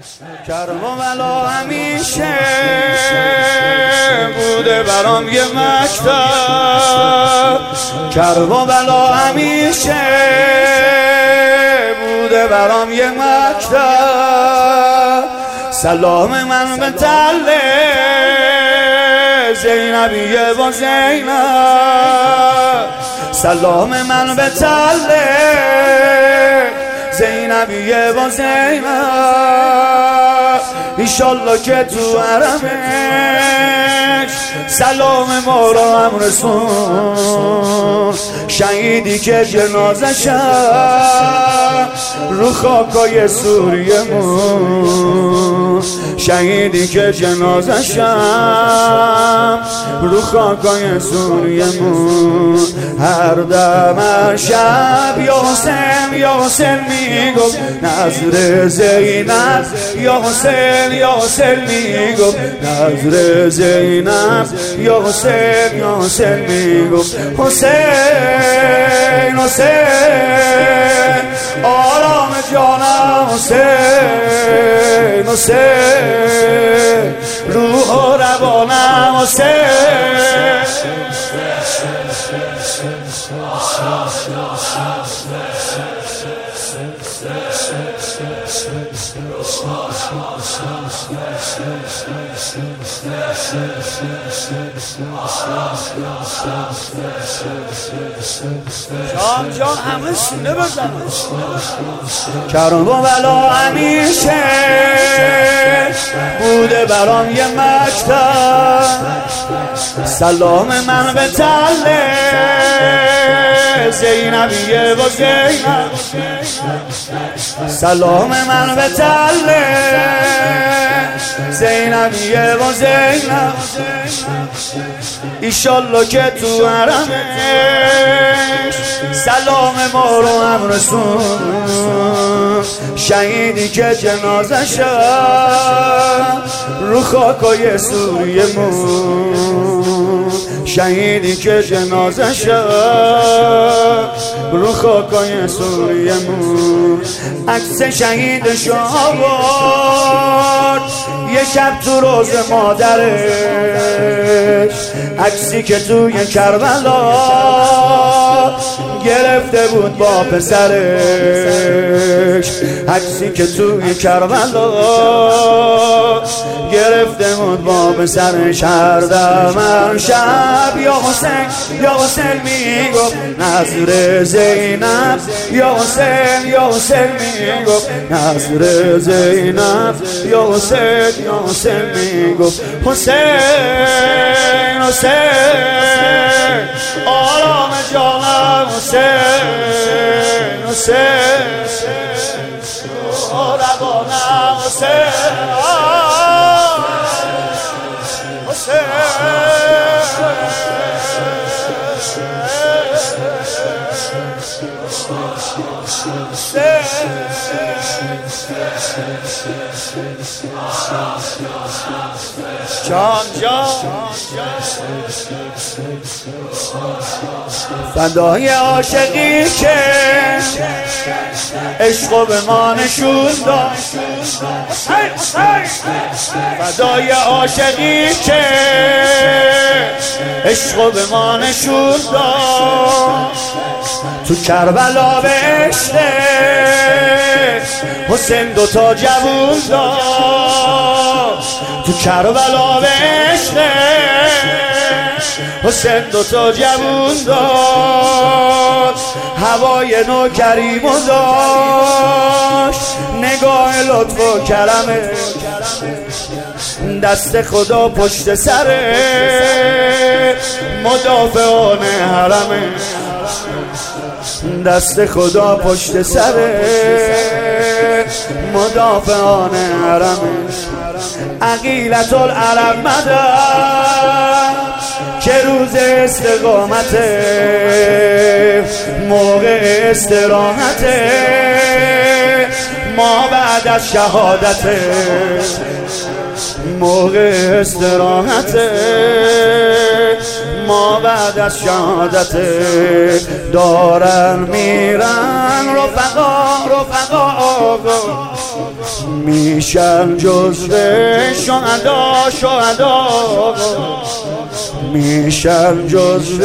کرب و بلا همیشه بوده برام یه مکتب، کرب و بلا همیشه بوده برام یه مکتب. سلام من به تله زینبیه با زینب، سلام من به تله زینبیه با زینب. ایشالله که تو حرمش سلام ما را هم رسون، شهیدی که جنازشم رو خاکای سوریه مون، شهیدی که جنازشم رو خاکای سوریه مون. هر دم شب یا حسین یا حسین میگفت نظر زینب، یا حسین یا حسین میگفت نظر زینب، یا حسین یا حسین میگفت حسین حسین آرام جانم، حسین حسین روح و روانم، حسین جان جان همه سینه بزن. کرب و بلا همیشه بوده برام یه مکتب، سلام من به تله زینبیه با زینب، سلام من به تله زینبیه با زینب. ایشالله که تو حرمش سلام ما رو هم رسون، شهیدی که جنازشم رو خاکای سوریه مون، شهیدی که جنازشم رو خاکای سوریه مون. عکس شهیدش آورد یه شب تو روز مادرش، عکسی که توی کربلا گرفته بود با پسرش، عکسی که توی کربلا گرفته بود با پسرش. هر دم شب یا حسین یا حسین میگفت نظر زینب، یا حسین یا حسین میگفت نظر زینب، یا حسین یا حسین میگفت حسین حسین آرام جانم، حسین حسین روانم، حسین حسین جان جان فدای عاشقی که عشقو به ما نشون داد، فدای عاشقی که عشقو به ما نشون داد. تو کربلا به عشق حسین دوتا جوون داد، تو کربلا به عشق حسین دوتا جوون داد. هوای نو کریمو داشت، نگاه لطف و کرمه، دست خدا پشت سره مدافعان حرمه، دست خدا پشت سره مدافعان حرمه. عقیلت العرب مدد که روز استقامته، موقع استراحته، ما بعد از شهادته، موقع استراحته، ما بعد از شهادت دارن میرن رفقا میشن جزو شهدا میشن جزو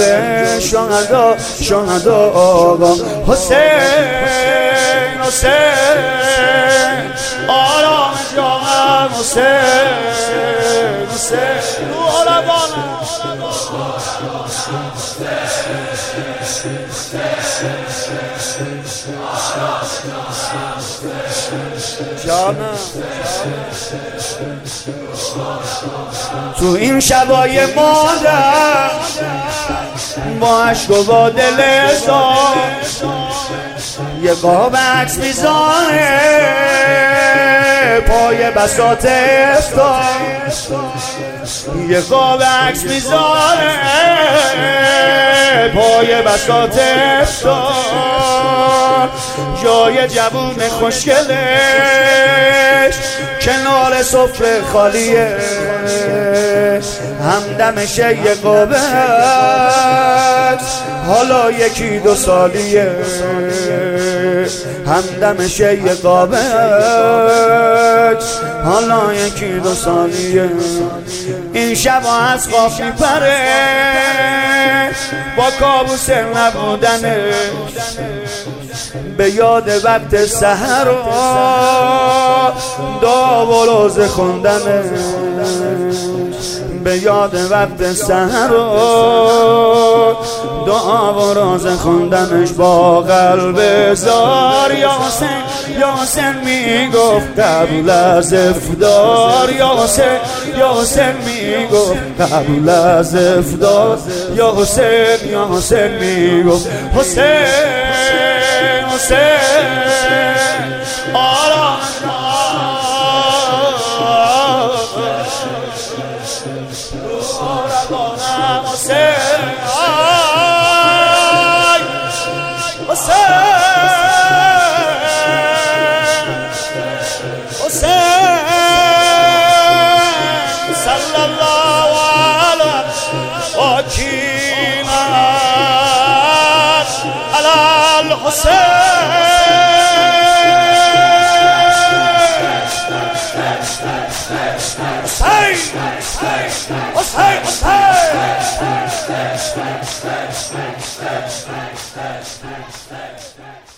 شهدا حسین آرام جان حسین جانم تو این شبای مادر با عشق و با دل زار یه قاب عکس میذاره پای بساط افتار یه قاب عکس میذاره پای بساط افتار جای جوون خوشگلش کنار سفره خالیه همدمشه یه قابه حالا یکی دو سالیه همدمشه یه قابه حالا یکی دو سالیه این شب از خواب میپره با کابوس نبودنش به یاد وقت سحر دعا و روزه خوندنش به یاد وقت سحر دعا و روزه خوندنش با قلب زار یاسین میگفت قبل از افطار یاسین میگفت قبل از افطار یاسین میگفت حسین آرام صلی الله علی وکیل علی الحسین